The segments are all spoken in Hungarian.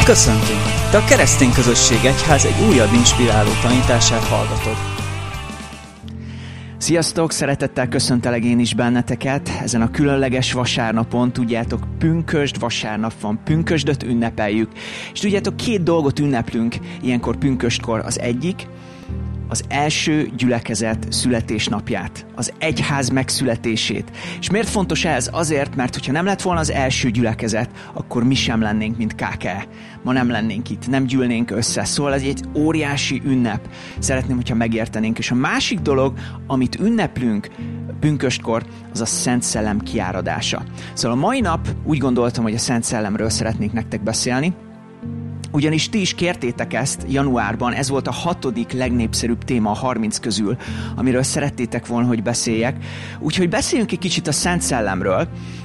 Köszöntünk! Te a Keresztény Közösség Egyház egy újabb inspiráló tanítását hallgatod. Sziasztok! Szeretettel köszöntelek én is benneteket. Ezen a különleges vasárnapon, tudjátok, pünkösd vasárnap van, pünkösdöt ünnepeljük. És tudjátok, két dolgot ünneplünk ilyenkor pünköstkor. Az egyik, az első gyülekezet születésnapját, az egyház megszületését. És miért fontos ez? Azért, mert hogyha nem lett volna az első gyülekezet, akkor mi sem lennénk, mint KKE. Ma nem lennénk itt, nem gyűlnénk össze. Szóval ez egy óriási ünnep. Szeretném, hogyha megértenénk. És a másik dolog, amit ünneplünk pünköstkor, az a Szent Szellem kiáradása. Szóval a mai nap úgy gondoltam, hogy a Szent Szellemről szeretnék nektek beszélni, ugyanis ti is kértétek ezt januárban, ez volt a 6. legnépszerűbb téma a 30 közül, amiről szerettétek volna, hogy beszéljek. Úgyhogy beszéljünk egy kicsit a Szent Szellemről,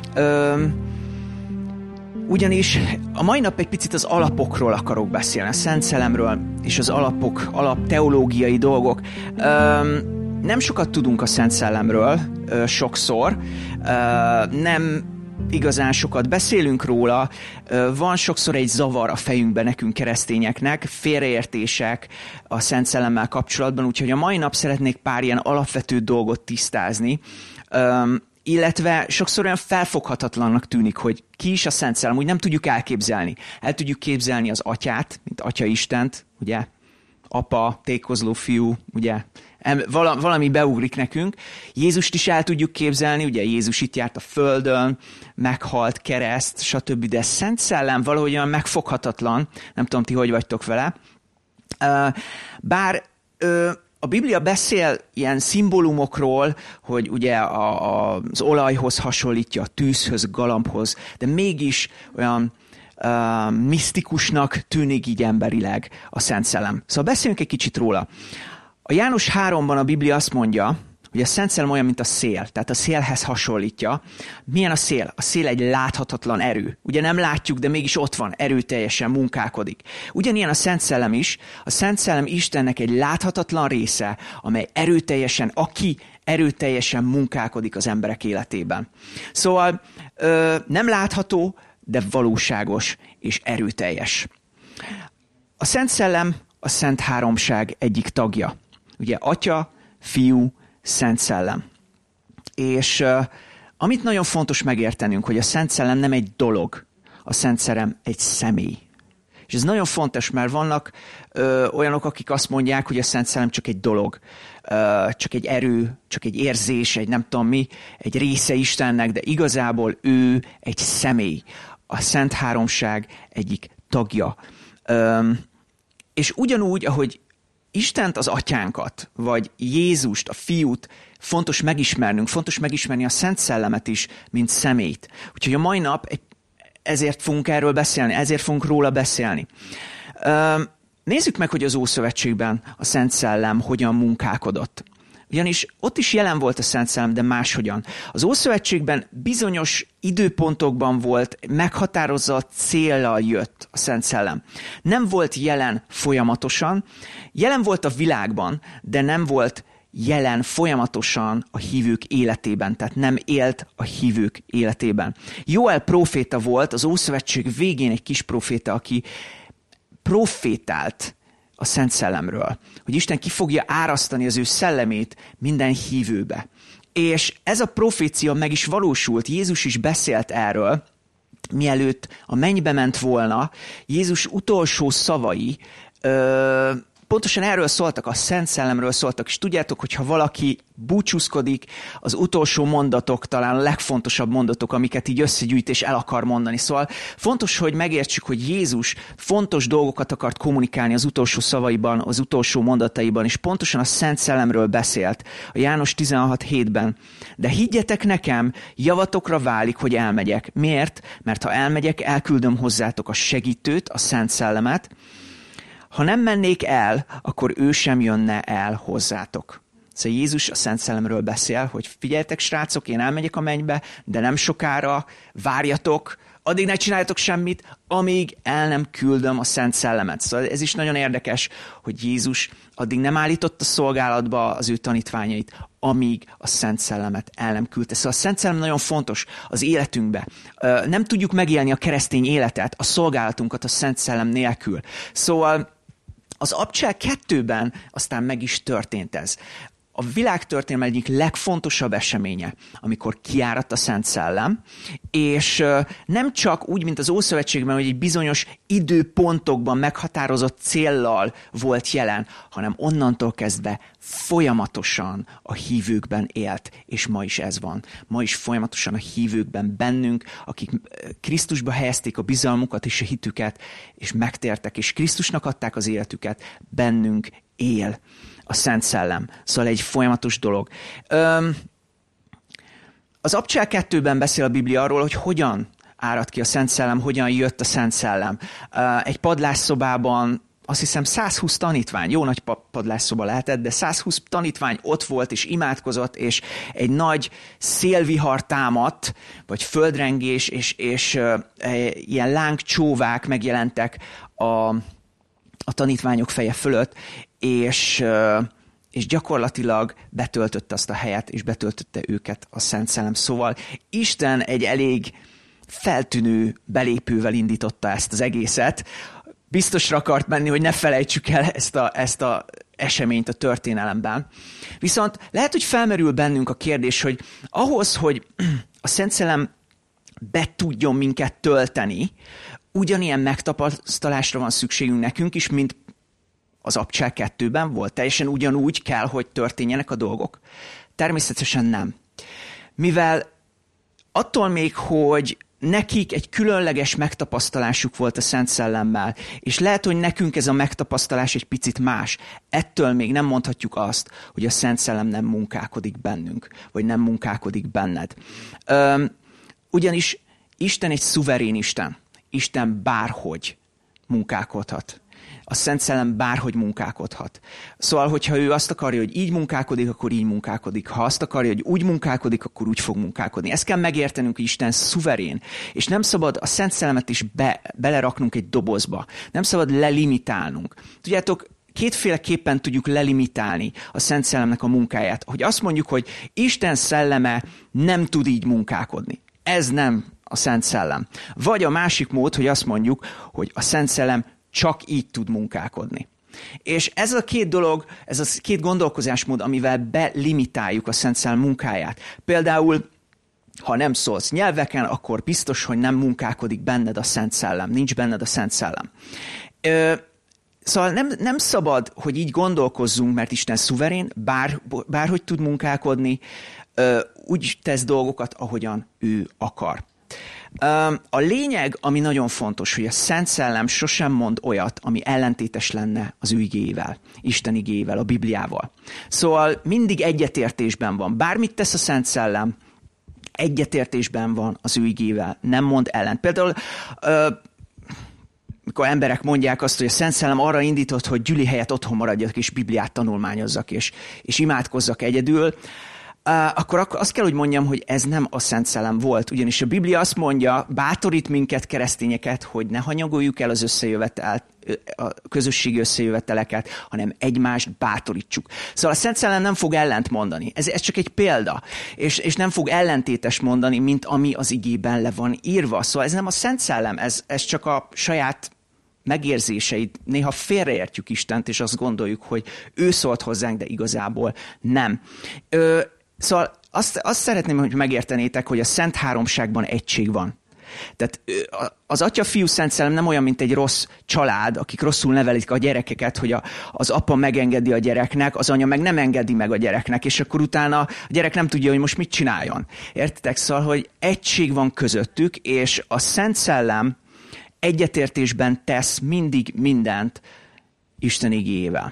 ugyanis a mai nap egy picit az alapokról akarok beszélni, a Szent Szellemről és az alapteológiai dolgok. Nem sokat tudunk a Szent Szellemről, sokszor, nem igazán sokat beszélünk róla, van sokszor egy zavar a fejünkben nekünk keresztényeknek, félreértések a Szent Szellemmel kapcsolatban, úgyhogy a mai nap szeretnék pár ilyen alapvető dolgot tisztázni, illetve sokszor olyan felfoghatatlannak tűnik, hogy ki is a Szent Szellem, úgy nem tudjuk elképzelni. El tudjuk képzelni az Atyát, mint Atya Istent, ugye? Apa, tékozló fiú, ugye? Valami beugrik nekünk. Jézust is el tudjuk képzelni, ugye Jézus itt járt a földön, meghalt, kereszt, stb. De Szent Szellem valahogy olyan megfoghatatlan, nem tudom, ti hogy vagytok vele. Bár a Biblia beszél ilyen szimbólumokról, hogy ugye az olajhoz hasonlítja, a tűzhöz, galambhoz, de mégis olyan misztikusnak tűnik így emberileg a Szent Szellem. Szóval beszéljünk egy kicsit róla. A János 3-ban a Biblia azt mondja, hogy a Szent Szellem olyan, mint a szél, tehát a szélhez hasonlítja. Milyen a szél? A szél egy láthatatlan erő. Ugye nem látjuk, de mégis ott van, erőteljesen munkálkodik. Ugyanilyen a Szent Szellem is. A Szent Szellem Istennek egy láthatatlan része, amely erőteljesen munkálkodik az emberek életében. Szóval nem látható, de valóságos és erőteljes. A Szent Szellem a Szent Háromság egyik tagja. Ugye Atya, Fiú, Szent Szellem. És amit nagyon fontos megértenünk, hogy a Szent Szellem nem egy dolog, a Szent Szellem egy személy. És ez nagyon fontos, mert vannak olyanok, akik azt mondják, hogy a Szent Szellem csak egy dolog, csak egy erő, csak egy érzés, egy nem tudom mi, egy része Istennek, de igazából ő egy személy. A Szent Háromság egyik tagja. És ugyanúgy, ahogy Istent, az Atyánkat, vagy Jézust, a Fiút fontos megismerni a Szent Szellemet is, mint személyt. Úgyhogy a mai nap ezért fogunk erről beszélni, ezért fogunk róla beszélni. Nézzük meg, hogy az Ószövetségben a Szent Szellem hogyan munkálkodott. Ugyanis ott is jelen volt a Szent Szellem, de máshogyan. Az Ószövetségben bizonyos időpontokban volt, meghatározott céllal jött a Szent Szellem. Nem volt jelen folyamatosan, jelen volt a világban, de nem volt jelen folyamatosan a hívők életében, tehát nem élt a hívők életében. Jóel próféta volt, az Ószövetség végén egy kis próféta, aki profétált a Szent Szellemről, hogy Isten ki fogja árasztani az ő szellemét minden hívőbe. És ez a profécia meg is valósult, Jézus is beszélt erről, mielőtt a mennybe ment volna, Jézus utolsó szavai pontosan erről szóltak, a Szent Szellemről szóltak, és tudjátok, hogy ha valaki búcsúzkodik, az utolsó mondatok talán a legfontosabb mondatok, amiket így összegyűjt és el akar mondani. Szóval fontos, hogy megértsük, hogy Jézus fontos dolgokat akart kommunikálni az utolsó szavaiban, az utolsó mondataiban, és pontosan a Szent Szellemről beszélt a János 16:7-ben. De higgyetek nekem, javatokra válik, hogy elmegyek. Miért? Mert ha elmegyek, elküldöm hozzátok a segítőt, a Szent Szellemet. Ha nem mennék el, akkor ő sem jönne el hozzátok. Szóval Jézus a Szent Szellemről beszél, hogy figyeljetek srácok, én elmegyek a mennybe, de nem sokára várjatok addig ne csináljatok semmit, amíg el nem küldöm a Szent Szellemet. Szóval ez is nagyon érdekes, hogy Jézus addig nem állította szolgálatba az ő tanítványait, amíg a Szent Szellemet el nem küldte. Szóval a Szent Szellem nagyon fontos az életünkbe. Nem tudjuk megélni a keresztény életet, a szolgálatunkat a Szent Szellem nélkül. Szóval az Apostolok 2-ben aztán meg is történt ez. A világtörténelem egyik legfontosabb eseménye, amikor kiáradt a Szent Szellem, és nem csak úgy, mint az Ószövetségben, hogy egy bizonyos időpontokban meghatározott céllal volt jelen, hanem onnantól kezdve folyamatosan a hívőkben élt, és ma is ez van. Ma is folyamatosan a hívőkben bennünk, akik Krisztusba helyezték a bizalmukat és a hitüket, és megtértek, és Krisztusnak adták az életüket, bennünk él a Szent Szellem. Szóval egy folyamatos dolog. Az Apostolok 2-ben beszél a Biblia arról, hogy hogyan árad ki a Szent Szellem, hogyan jött a Szent Szellem. Egy padlásszobában azt hiszem 120 tanítvány, jó nagy padlásszoba lehetett, de 120 tanítvány ott volt és imádkozott, és egy nagy szélvihar támadt, vagy földrengés, és ilyen lángcsóvák megjelentek a tanítványok feje fölött, és gyakorlatilag betöltötte azt a helyet, és betöltötte őket a Szent Szellem. Szóval Isten egy elég feltűnő belépővel indította ezt az egészet. Biztosra akart menni, hogy ne felejtsük el ezt a eseményt a történelemben. Viszont lehet, hogy felmerül bennünk a kérdés, hogy ahhoz, hogy a Szent Szellem be tudjon minket tölteni, ugyanilyen megtapasztalásra van szükségünk nekünk is, mint az Apostolok 2-ben volt. Teljesen ugyanúgy kell, hogy történjenek a dolgok. Természetesen nem. Mivel attól még, hogy nekik egy különleges megtapasztalásuk volt a Szent Szellemmel, és lehet, hogy nekünk ez a megtapasztalás egy picit más, ettől még nem mondhatjuk azt, hogy a Szent Szellem nem munkálkodik bennünk, vagy nem munkálkodik benned. Ugyanis Isten egy szuverén Isten. Isten bárhogy munkálkodhat. A Szent Szellem bárhogy munkálkodhat. Szóval, hogyha ő azt akarja, hogy így munkálkodik, akkor így munkálkodik. Ha azt akarja, hogy úgy munkálkodik, akkor úgy fog munkálkodni. Ezt kell megértenünk, hogy Isten szuverén. És nem szabad a Szent Szellemet is beleraknunk egy dobozba. Nem szabad lelimitálnunk. Tudjátok, kétféleképpen tudjuk lelimitálni a Szent Szellemnek a munkáját. Hogy azt mondjuk, hogy Isten szelleme nem tud így munkálkodni. Ez nem a Szent Szellem. Vagy a másik mód, hogy azt mondjuk, hogy a Szent Szellem csak így tud munkálkodni. És ez a két dolog, ez a két gondolkozásmód, amivel belimitáljuk a Szent Szellem munkáját. Például, ha nem szólsz nyelveken, akkor biztos, hogy nem munkálkodik benned a Szent Szellem. Nincs benned a Szent Szellem. Szóval nem szabad, hogy így gondolkozzunk, mert Isten szuverén, bárhogy tud munkálkodni, úgy tesz dolgokat, ahogyan ő akar. A lényeg, ami nagyon fontos, hogy a Szent Szellem sosem mond olyat, ami ellentétes lenne az ő igéjével, Isten igéjével, a Bibliával. Szóval mindig egyetértésben van. Bármit tesz a Szent Szellem, egyetértésben van az ő igével, nem mond ellent. Például, mikor emberek mondják azt, hogy a Szent Szellem arra indított, hogy gyüli helyett otthon maradjak, és Bibliát tanulmányozzak, és imádkozzak egyedül, akkor azt kell, hogy mondjam, hogy ez nem a Szent Szellem volt. Ugyanis a Biblia azt mondja, bátorít minket, keresztényeket, hogy ne hanyagoljuk el az a közösségi összejöveteleket, hanem egymást bátorítsuk. Szóval a Szent Szellem nem fog ellent mondani. Ez csak egy példa. És nem fog ellentétes mondani, mint ami az igében le van írva. Szóval ez nem a Szent Szellem, ez csak a saját megérzéseid. Néha félreértjük Istent, és azt gondoljuk, hogy ő szólt hozzánk, de igazából nem. Szóval azt szeretném, hogy megértenétek, hogy a Szent Háromságban egység van. Tehát az Atya, Fiú, Szent Szellem nem olyan, mint egy rossz család, akik rosszul nevelik a gyerekeket, hogy az apa megengedi a gyereknek, az anya meg nem engedi meg a gyereknek, és akkor utána a gyerek nem tudja, hogy most mit csináljon. Értitek? Szóval, hogy egység van közöttük, és a Szent Szellem egyetértésben tesz mindig mindent Isten igéjével.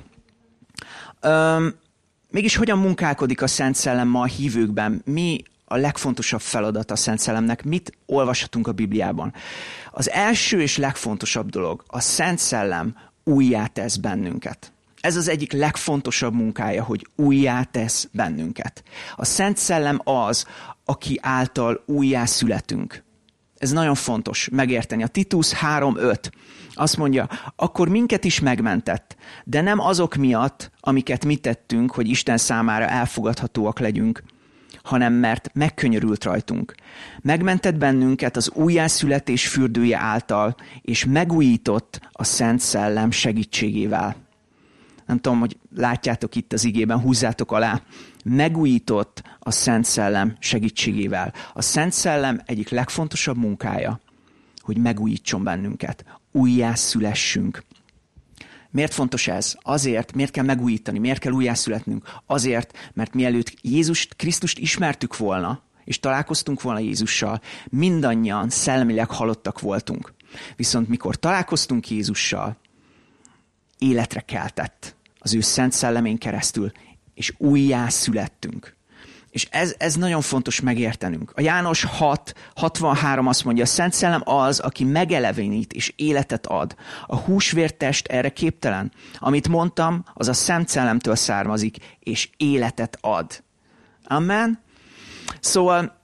Mégis hogyan munkálkodik a Szent Szellem ma a hívőkben? Mi a legfontosabb feladat a Szent Szellemnek? Mit olvashatunk a Bibliában? Az első és legfontosabb dolog, a Szent Szellem újjá tesz bennünket. Ez az egyik legfontosabb munkája, hogy újjá tesz bennünket. A Szent Szellem az, aki által újjá születünk. Ez nagyon fontos megérteni. A Titus 3:5 azt mondja, akkor minket is megmentett, de nem azok miatt, amiket mi tettünk, hogy Isten számára elfogadhatóak legyünk, hanem mert megkönyörült rajtunk. Megmentett bennünket az újjászületés fürdője által, és megújított a Szent Szellem segítségével. Nem tudom, hogy látjátok itt az igében, húzzátok alá. Megújított a Szent Szellem segítségével. A Szent Szellem egyik legfontosabb munkája, hogy megújítson bennünket, újjászülessünk. Miért fontos ez? Azért, miért kell megújítani, miért kell újjászületnünk? Azért, mert mielőtt Jézus Krisztust ismertük volna, és találkoztunk volna Jézussal, mindannyian szellemileg halottak voltunk. Viszont mikor találkoztunk Jézussal, életre keltett az ő Szent Szellemén keresztül, és újjászülettünk. És ez nagyon fontos megértenünk. A János 6:63 azt mondja, a Szent Szellem az, aki megelevenít és életet ad. A húsvértest erre képtelen. Amit mondtam, az a Szent Szellemtől származik, és életet ad. Amen? Szóval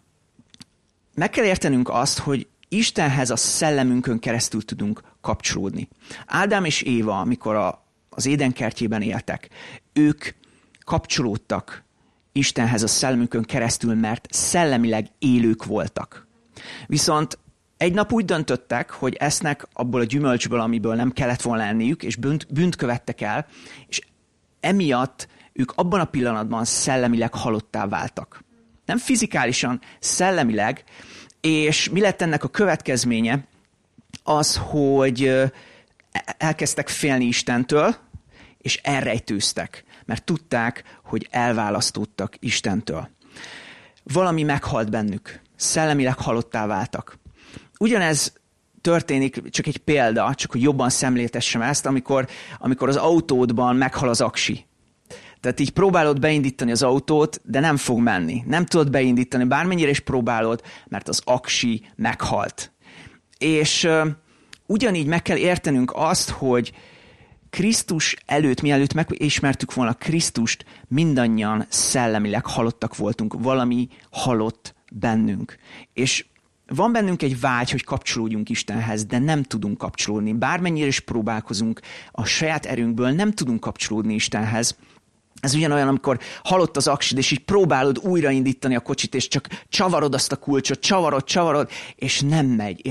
meg kell értenünk azt, hogy Istenhez a szellemünkön keresztül tudunk kapcsolódni. Ádám és Éva, amikor az Édenkertjében éltek, ők kapcsolódtak Istenhez a szellemükön keresztül, mert szellemileg élők voltak. Viszont egy nap úgy döntöttek, hogy esznek abból a gyümölcsből, amiből nem kellett volna enniük, és bűnt követtek el, és emiatt ők abban a pillanatban szellemileg halottá váltak. Nem fizikálisan, szellemileg, és mi lett ennek a következménye? Az, hogy elkezdtek félni Istentől, és elrejtőztek, mert tudták, hogy elválasztódtak Istentől. Valami meghalt bennük, szellemileg halottá váltak. Ugyanez történik, csak egy példa, csak hogy jobban szemléltessem ezt, amikor az autódban meghal az aksi. Tehát így próbálod beindítani az autót, de nem fog menni. Nem tudod beindítani, bármennyire is próbálod, mert az aksi meghalt. És ugyanígy meg kell értenünk azt, hogy Krisztus előtt, mielőtt megismertük volna Krisztust, mindannyian szellemileg halottak voltunk, valami halott bennünk. És van bennünk egy vágy, hogy kapcsolódjunk Istenhez, de nem tudunk kapcsolódni. Bármennyire is próbálkozunk, a saját erőnkből nem tudunk kapcsolódni Istenhez. Ez ugyanolyan, amikor halott az aksid, és így próbálod újraindítani a kocsit, és csak csavarod azt a kulcsot, csavarod, és nem megy.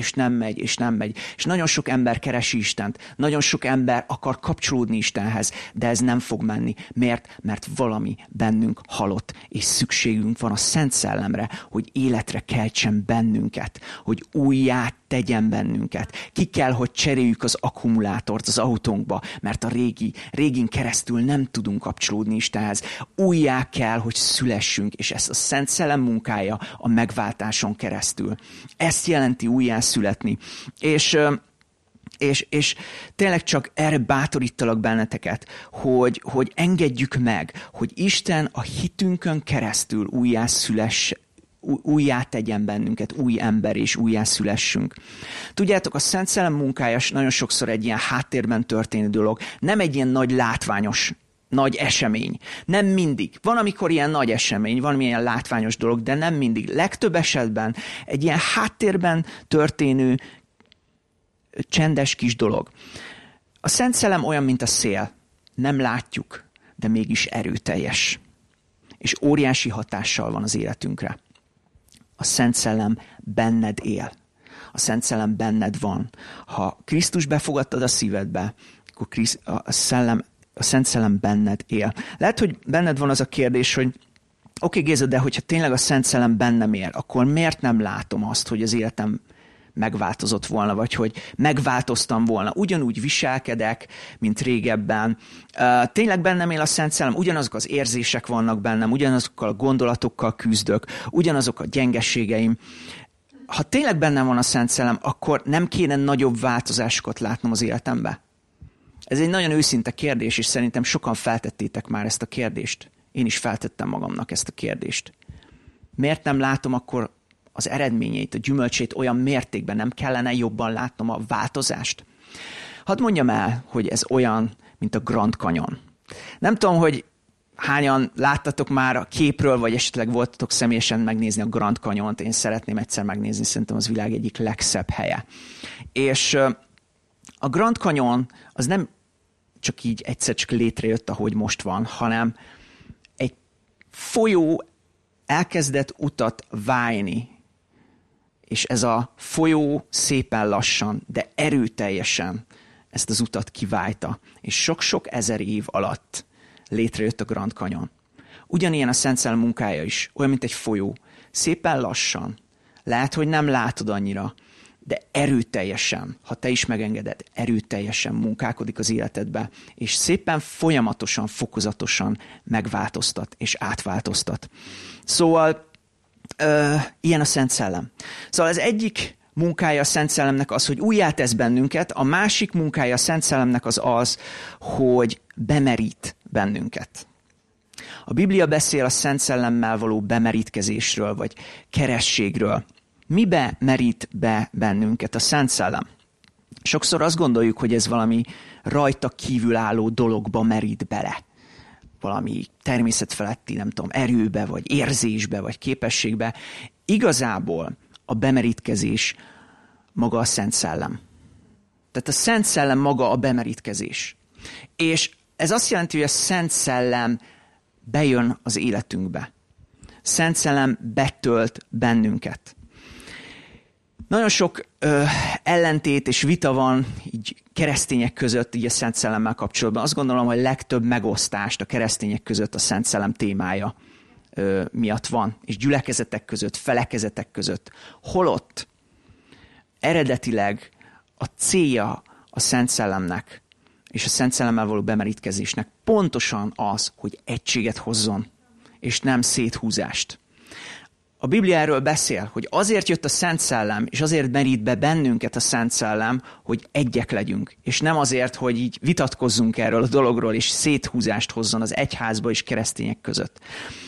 És nagyon sok ember keresi Istent, nagyon sok ember akar kapcsolódni Istenhez, de ez nem fog menni. Miért? Mert valami bennünk halott, és szükségünk van a Szent Szellemre, hogy életre keltsen bennünket, hogy újjá tegyen bennünket. Ki kell, hogy cseréljük az akkumulátort az autónkba, mert a régin keresztül nem tudunk kapcsolódni Istenhez. Újjá kell, hogy szülessünk, és ez a Szent Szellem munkája a megváltáson keresztül. Ezt jelenti újjá születni. És tényleg csak erre bátorítalak benneteket, hogy engedjük meg, hogy Isten a hitünkön keresztül újjá tegyen bennünket, új ember, és újjá szülessünk. Tudjátok, a Szent Szellem munkája nagyon sokszor egy ilyen háttérben történő dolog, nem egy ilyen nagy látványos, nagy esemény. Nem mindig. Van, amikor ilyen nagy esemény, van ilyen látványos dolog, de nem mindig. Legtöbb esetben egy ilyen háttérben történő csendes kis dolog. A Szent Szellem olyan, mint a szél. Nem látjuk, de mégis erőteljes. És óriási hatással van az életünkre. A Szent Szellem benned él. A Szent Szellem benned van. Ha Krisztus befogadtad a szívedbe, akkor a Szent Szellem benned él. Lehet, hogy benned van az a kérdés, hogy oké, Géza, de hogyha tényleg a Szent Szellem bennem él, akkor miért nem látom azt, hogy az életem megváltozott volna, vagy hogy megváltoztam volna. Ugyanúgy viselkedek, mint régebben. Tényleg bennem él a Szent Szellem, ugyanazok az érzések vannak bennem, ugyanazokkal a gondolatokkal küzdök, ugyanazok a gyengeségeim. Ha tényleg bennem van a Szent Szellem, akkor nem kéne nagyobb változásokat látnom az életembe? Ez egy nagyon őszinte kérdés, és szerintem sokan feltettétek már ezt a kérdést. Én is feltettem magamnak ezt a kérdést. Miért nem látom akkor az eredményeit, a gyümölcsét olyan mértékben, nem kellene jobban látnom a változást? Hadd mondjam el, hogy ez olyan, mint a Grand Canyon. Nem tudom, hogy hányan láttatok már a képről, vagy esetleg voltatok személyesen megnézni a Grand Canyont? Én szeretném egyszer megnézni, szerintem az világ egyik legszebb helye. És a Grand Canyon az nem csak így egyszer csak létrejött, ahogy most van, hanem egy folyó elkezdett utat válni, és ez a folyó szépen lassan, de erőteljesen ezt az utat kiválta, és sok-sok ezer év alatt létrejött a Grand Canyon. Ugyanilyen a Szent Szellem munkája is, olyan, mint egy folyó. Szépen lassan, lehet, hogy nem látod annyira, de erőteljesen, ha te is megengeded, erőteljesen munkálkodik az életedbe, és szépen folyamatosan, fokozatosan megváltoztat és átváltoztat. Szóval ilyen a Szent Szellem. Szóval az egyik munkája a Szent Szellemnek az, hogy újjátesz bennünket, a másik munkája a Szent Szellemnek az, hogy bemerít bennünket. A Biblia beszél a Szent Szellemmel való bemerítkezésről, vagy kerességről. Mibe merít be bennünket a Szent Szellem? Sokszor azt gondoljuk, hogy ez valami rajta kívülálló dologba merít bele. Valami természetfeletti, nem tudom, erőbe, vagy érzésbe, vagy képességbe. Igazából a bemerítkezés maga a Szent Szellem. Tehát a Szent Szellem maga a bemerítkezés. És ez azt jelenti, hogy a Szent Szellem bejön az életünkbe. Szent Szellem betölt bennünket. Nagyon sok ellentét és vita van így keresztények között így a Szent Szellemmel kapcsolatban. Azt gondolom, hogy legtöbb megosztást a keresztények között a Szent Szellem témája miatt van, és gyülekezetek között, felekezetek között. Holott eredetileg a célja a Szent Szellemnek és a Szent Szellemmel való bemerítkezésnek pontosan az, hogy egységet hozzon, és nem széthúzást. A Biblia erről beszél, hogy azért jött a Szent Szellem, és azért merít be bennünket a Szent Szellem, hogy egyek legyünk, és nem azért, hogy így vitatkozzunk erről a dologról, és széthúzást hozzon az egyházba és keresztények között.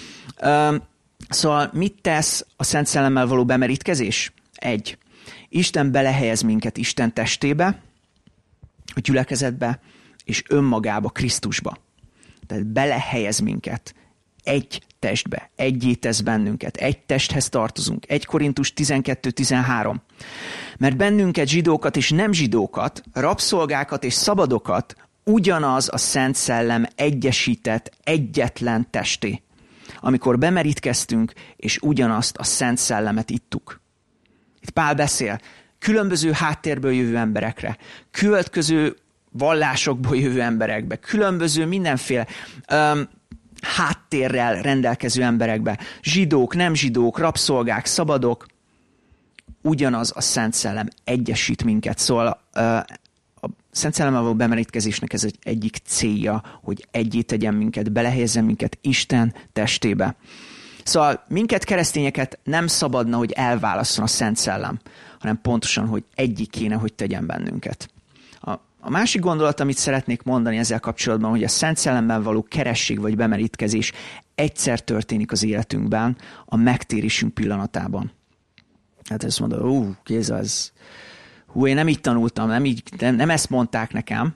Szóval mit tesz a Szent Szellemmel való bemerítkezés? 1. Isten belehelyez minket Isten testébe, a gyülekezetbe, és önmagába, Krisztusba. Tehát belehelyez minket egy testbe, egyé tesz bennünket, egy testhez tartozunk. 1 Korintus 12-13. Mert bennünket, zsidókat és nem zsidókat, rabszolgákat és szabadokat ugyanaz a Szent Szellem egyesített egyetlen testé, amikor bemerítkeztünk, és ugyanazt a Szent Szellemet ittuk. Itt Pál beszél különböző háttérből jövő emberekre, különböző vallásokból jövő emberekbe, különböző mindenféle háttérrel rendelkező emberekbe, zsidók, nem zsidók, rabszolgák, szabadok, ugyanaz a Szent Szellem egyesít minket. Szóval a Szent Szellemmel való bemerítkezésnek ez egyik célja, hogy egyé tegyen minket, belehelyezzen minket Isten testébe. Szóval minket, keresztényeket nem szabadna, hogy elválasszon a Szent Szellem, hanem pontosan, hogy egyik kéne, hogy tegyen bennünket. A másik gondolat, amit szeretnék mondani ezzel kapcsolatban, hogy a Szent Szellemben való keresség vagy bemerítkezés egyszer történik az életünkben, a megtérésünk pillanatában. Hát ezt mondod, Géza, én nem így tanultam, nem ezt mondták nekem.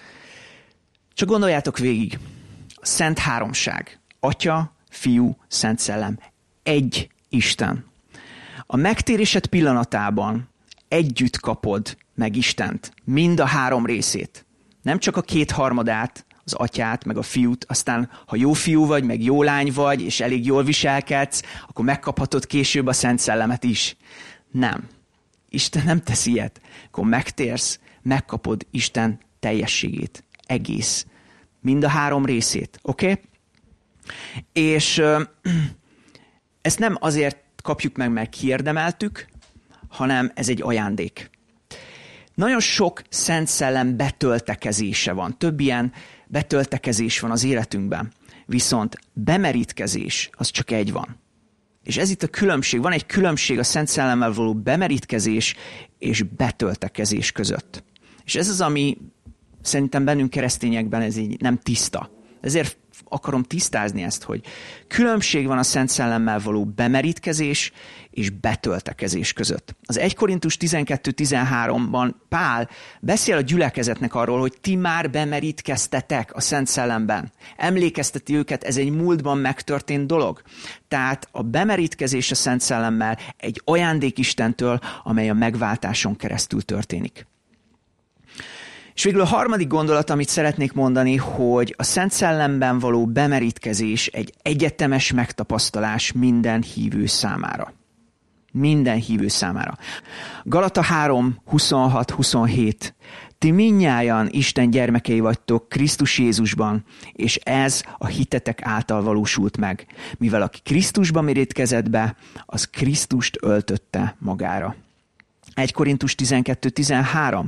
Csak gondoljátok végig, a Szent Háromság, Atya, Fiú, Szent Szellem, egy Isten. A megtérésed pillanatában együtt kapod meg Istent, mind a 3 részét. Nem csak a 2/3, az Atyát, meg a Fiút, aztán ha jó fiú vagy, meg jó lány vagy, és elég jól viselkedsz, akkor megkaphatod később a Szent Szellemet is. Nem. Isten nem tesz ilyet. Akkor megtérsz, megkapod Isten teljességét, egész. Mind a 3 részét, oké? És ezt nem azért kapjuk meg, mert kiérdemeltük, hanem ez egy ajándék. Nagyon sok Szent Szellem betöltekezése van. Több ilyen betöltekezés van az életünkben. Viszont bemerítkezés, az csak egy van. És ez itt a különbség. Van egy különbség a Szent Szellemmel való bemerítkezés és betöltekezés között. És ez az, ami szerintem bennünk keresztényekben ez így nem tiszta. Ezért akarom tisztázni ezt, hogy különbség van a Szent Szellemmel való bemerítkezés és betöltekezés között. Az 1 Korintus 12-13-ban Pál beszél a gyülekezetnek arról, hogy ti már bemerítkeztetek a Szent Szellemben. Emlékezteti őket, ez egy múltban megtörtént dolog. Tehát a bemerítkezés a Szent Szellemmel egy ajándék Istentől, amely a megváltáson keresztül történik. És végül a harmadik gondolat, amit szeretnék mondani, hogy a Szent Szellemben való bemerítkezés egy egyetemes megtapasztalás minden hívő számára. Minden hívő számára. Galata 3, 26-27. Ti mindnyájan Isten gyermekei vagytok Krisztus Jézusban, és ez a hitetek által valósult meg. Mivel aki Krisztusban merítkezett be, az Krisztust öltötte magára. 1 Korintus 12-13,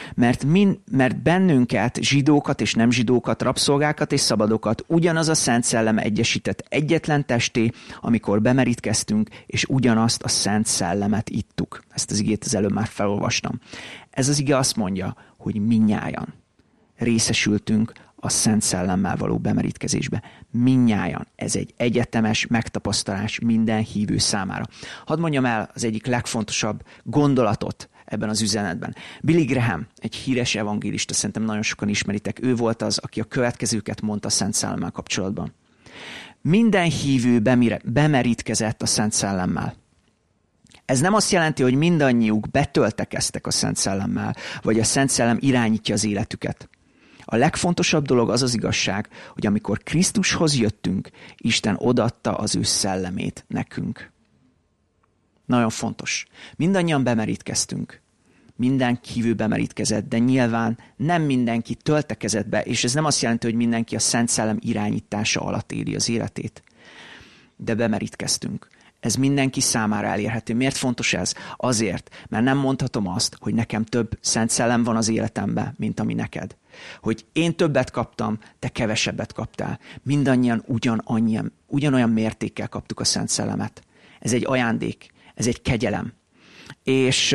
mert bennünket, zsidókat és nem zsidókat, rabszolgákat és szabadokat ugyanaz a Szent Szellem egyesített egyetlen testé, amikor bemerítkeztünk, és ugyanazt a Szent Szellemet ittuk. Ezt az igét az előbb már felolvastam. Ez az ige azt mondja, hogy mindnyájan részesültünk a Szent Szellemmel való bemerítkezésbe. Mindnyájan. Ez egy egyetemes megtapasztalás minden hívő számára. Hadd mondjam el az egyik legfontosabb gondolatot ebben az üzenetben. Billy Graham, egy híres evangélista, szerintem nagyon sokan ismeritek. Ő volt az, aki a következőket mondta a Szent Szellemmel kapcsolatban. Minden hívő bemerítkezett a Szent Szellemmel. Ez nem azt jelenti, hogy mindannyiuk betöltekeztek a Szent Szellemmel, vagy a Szent Szellem irányítja az életüket. A legfontosabb dolog az az igazság, hogy amikor Krisztushoz jöttünk, Isten odaadta az ő szellemét nekünk. Nagyon fontos. Mindannyian bemerítkeztünk. Minden hívő bemerítkezett, de nyilván nem mindenki töltekezett be, és ez nem azt jelenti, hogy mindenki a Szent Szellem irányítása alatt éli az életét. De bemerítkeztünk. Ez mindenki számára elérhető. Miért fontos ez? Azért, mert nem mondhatom azt, hogy nekem több Szent Szellem van az életemben, mint ami neked. Hogy én többet kaptam, te kevesebbet kaptál. Mindannyian ugyanolyan mértékkel kaptuk a Szent Szellemet. Ez egy ajándék, ez egy kegyelem. És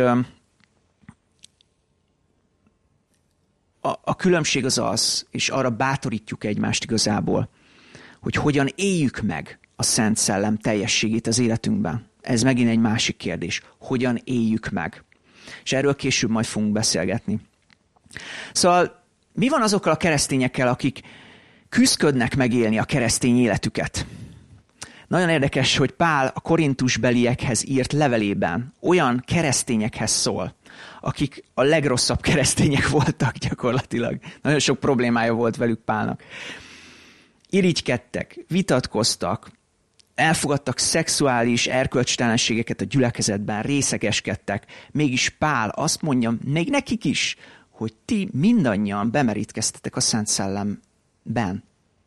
a különbség az, és arra bátorítjuk egymást igazából, hogy hogyan éljük meg a Szent Szellem teljességét az életünkben. Ez megint egy másik kérdés. Hogyan éljük meg? És erről később majd fogunk beszélgetni. Szóval mi van azokkal a keresztényekkel, akik küszködnek megélni a keresztény életüket? Nagyon érdekes, hogy Pál a korintusbeliekhez írt levelében olyan keresztényekhez szól, akik a legrosszabb keresztények voltak gyakorlatilag. Nagyon sok problémája volt velük Pálnak. Irigykedtek, vitatkoztak, elfogadtak szexuális erkölcstelenségeket a gyülekezetben, részegeskedtek. Mégis Pál azt mondja, még nekik is, hogy ti mindannyian bemerítkeztetek a Szent Szellemben.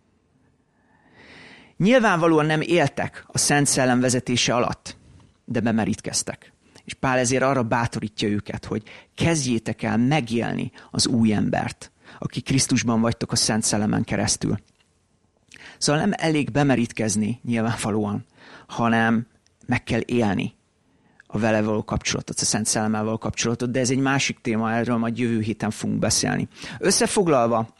Nyilvánvalóan nem éltek a Szent Szellem vezetése alatt, de bemerítkeztek. És Pál ezért arra bátorítja őket, hogy kezdjétek el megélni az új embert, aki Krisztusban vagytok a Szent Szellemen keresztül. Szóval nem elég bemerítkezni nyilvánvalóan, hanem meg kell élni a vele való kapcsolatot, a Szent Szellemmel való kapcsolatot, de ez egy másik téma, erről majd jövő héten fogunk beszélni. Összefoglalva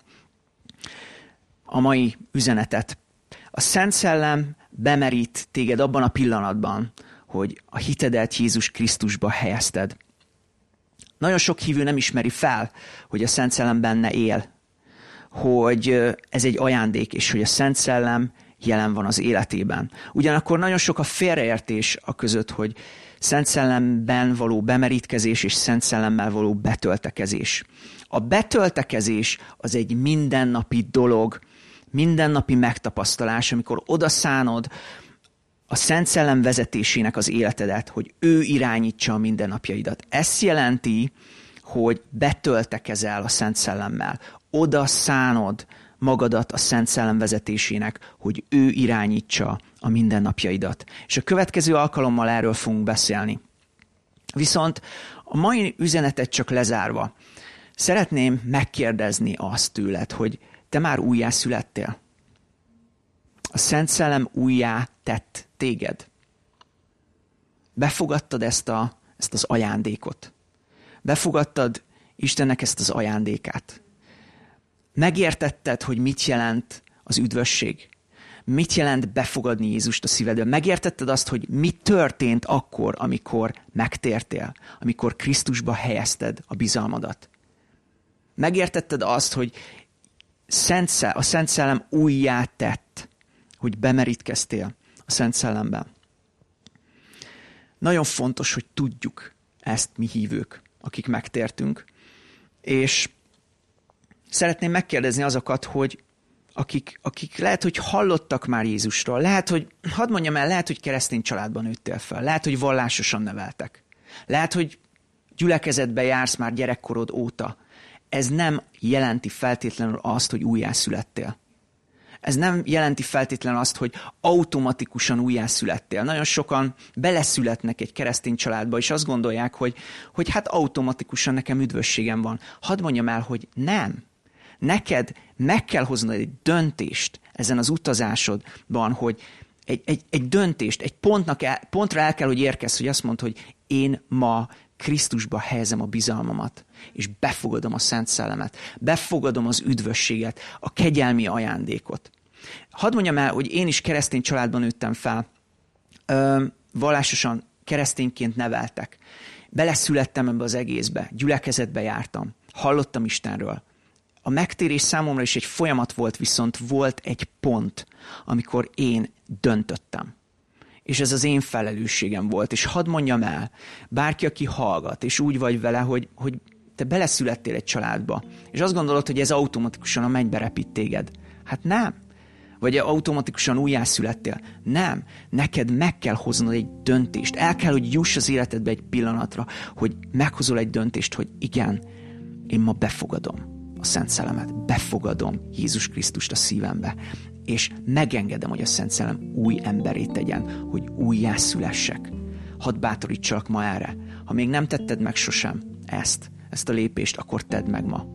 a mai üzenetet, a Szent Szellem bemerít téged abban a pillanatban, hogy a hitedet Jézus Krisztusba helyezted. Nagyon sok hívő nem ismeri fel, hogy a Szent Szellem benne él, hogy ez egy ajándék, és hogy a Szent Szellem jelen van az életében. Ugyanakkor nagyon sok a félreértés a között, hogy Szent Szellemben való bemerítkezés és Szent Szellemmel való betöltekezés. A betöltekezés az egy mindennapi dolog, mindennapi megtapasztalás, amikor odaszánod a Szent Szellem vezetésének az életedet, hogy ő irányítsa a mindennapjaidat. Ez jelenti, hogy betöltekezel a Szent Szellemmel. Oda szánod magadat a Szent Szellem vezetésének, hogy ő irányítsa a mindennapjaidat. És a következő alkalommal erről fogunk beszélni. Viszont a mai üzenetet csak lezárva, szeretném megkérdezni azt tőled, hogy te már újjászülettél? A Szent Szellem újjá tett téged? Befogadtad ezt az ajándékot? Befogadtad Istennek ezt az ajándékát? Megértetted, hogy mit jelent az üdvösség? Mit jelent befogadni Jézust a szívedbe? Megértetted azt, hogy mi történt akkor, amikor megtértél, amikor Krisztusba helyezted a bizalmadat? Megértetted azt, hogy a Szent Szellem újjá tett, hogy bemerítkeztél a Szent Szellemben? Nagyon fontos, hogy tudjuk ezt mi hívők, akik megtértünk, és szeretném megkérdezni azokat, hogy akik lehet, hogy hallottak már Jézusról, lehet, hogy, hadd mondjam el, lehet, hogy keresztény családban nőttél fel, lehet, hogy vallásosan neveltek, lehet, hogy gyülekezetbe jársz már gyerekkorod óta. Ez nem jelenti feltétlenül azt, hogy újjászülettél. Ez nem jelenti feltétlenül azt, hogy automatikusan újjászülettél. Nagyon sokan beleszületnek egy keresztény családba, és azt gondolják, hogy hát automatikusan nekem üdvösségem van. Hadd mondjam el, hogy nem. Neked meg kell hoznod egy döntést ezen az utazásodban, hogy egy döntést, egy pontra el kell, hogy érkezz, hogy azt mondd, hogy én ma Krisztusba helyezem a bizalmamat, és befogadom a Szent Szellemet, befogadom az üdvösséget, a kegyelmi ajándékot. Hadd mondjam el, hogy én is keresztény családban nőttem fel, vallásosan keresztényként neveltek. Beleszülettem ebbe az egészbe, gyülekezetbe jártam, hallottam Istenről. A megtérés számomra is egy folyamat volt, viszont volt egy pont, amikor én döntöttem. És ez az én felelősségem volt. És hadd mondjam el, bárki, aki hallgat, és úgy vagy vele, hogy te beleszülettél egy családba, és azt gondolod, hogy ez automatikusan a mennybe repít téged. Hát nem. Vagy automatikusan újjászülettél. Nem. Neked meg kell hoznod egy döntést. El kell, hogy juss az életedbe egy pillanatra, hogy meghozol egy döntést, hogy igen, én ma befogadom a Szent Szellemet, befogadom Jézus Krisztust a szívembe, és megengedem, hogy a Szent Szellem új emberé tegyen, hogy újjászülessek. Hadd bátorítsalak ma erre. Ha még nem tetted meg sosem ezt a lépést, akkor tedd meg ma.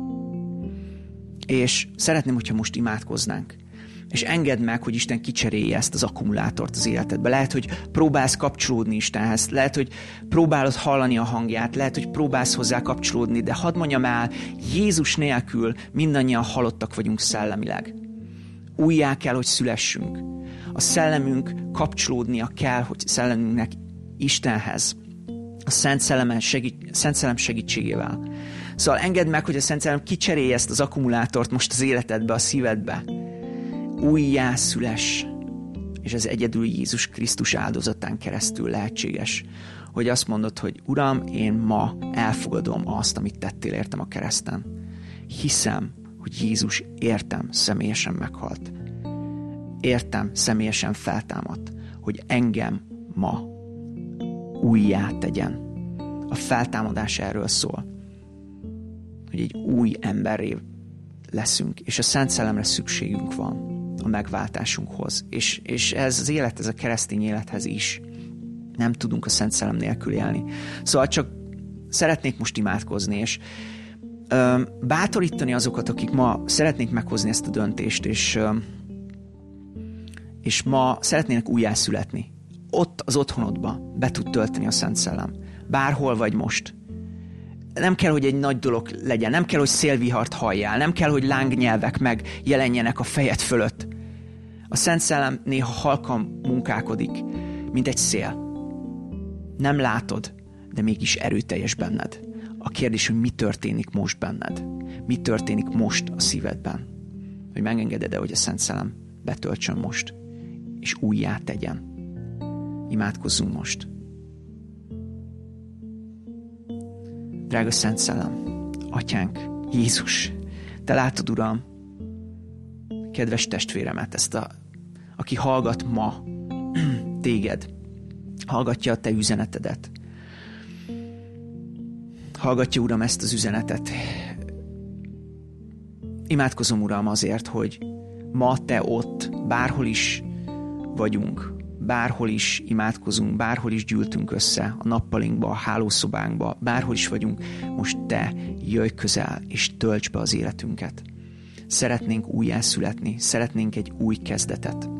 És szeretném, hogyha most imádkoznánk. És engedd meg, hogy Isten kicserélje ezt az akkumulátort az életedbe. Lehet, hogy próbálsz kapcsolódni Istenhez, lehet, hogy próbálod hallani a hangját, lehet, hogy próbálsz hozzá kapcsolódni, de hadd mondjam el, Jézus nélkül mindannyian halottak vagyunk szellemileg. Újjá kell, hogy szülessünk. A szellemünk kapcsolódnia kell, hogy szellemünknek Istenhez. A Szent Szellem segítségével. Szóval engedd meg, hogy a Szent Szellem kicserélje ezt az akkumulátort most az életedbe, a szívedbe. Újjászüless. És ez egyedül Jézus Krisztus áldozatán keresztül lehetséges. Hogy azt mondod, hogy Uram, én ma elfogadom azt, amit tettél értem a kereszten. Hiszem, hogy Jézus értem személyesen meghalt. Értem személyesen feltámadt, hogy engem ma újjá tegyen. A feltámadás erről szól, hogy egy új emberré leszünk, és a Szent Szellemre szükségünk van a megváltásunkhoz. És ez az élet, ez a keresztény élethez is. Nem tudunk a Szent Szellem nélkül élni. Szóval csak szeretnék most imádkozni, és bátorítani azokat, akik ma szeretnék meghozni ezt a döntést, és ma szeretnének újjászületni. Ott az otthonodba be tud tölteni a Szent Szellem. Bárhol vagy most. Nem kell, hogy egy nagy dolog legyen, nem kell, hogy szélvihart halljál, nem kell, hogy lángnyelvek megjelenjenek a fejed fölött. A Szent Szellem néha halkan munkálkodik, mint egy szél. Nem látod, de mégis erőteljes benned. A kérdés, hogy mi történik most benned? Mi történik most a szívedben? Hogy megengeded-e, hogy a Szent Szellem betöltsön most, és újjá tegyen. Imádkozzunk most. Drága Szent Szellem, Atyánk, Jézus, Te látod, Uram, kedves testvéremet, aki hallgat ma Téged, hallgatja a Te üzenetedet. Hallgatja, Uram, ezt az üzenetet. Imádkozom, Uram, azért, hogy ma Te ott, bárhol is vagyunk, bárhol is imádkozunk, bárhol is gyűltünk össze, a nappalinkba, a hálószobánkba, bárhol is vagyunk, most Te jöjj közel, és tölts be az életünket. Szeretnénk újjászületni, szeretnénk egy új kezdetet.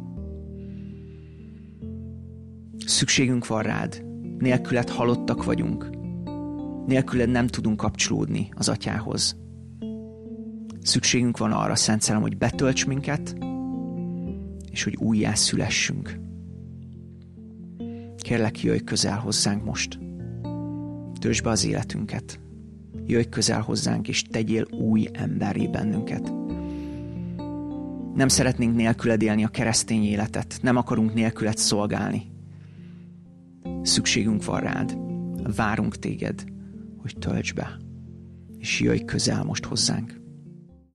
Szükségünk van rád, nélküled halottak vagyunk, nélküled nem tudunk kapcsolódni az Atyához. Szükségünk van arra, Szent Szellem, hogy betölts minket, és hogy újjászülessünk. Kérlek, jöjj közel hozzánk most. Töltsd be az életünket. Jöjj közel hozzánk, és tegyél új emberré bennünket. Nem szeretnénk nélküled élni a keresztény életet. Nem akarunk nélküled szolgálni. Szükségünk van rád. Várunk téged, hogy töltsd be. És jöjj közel most hozzánk.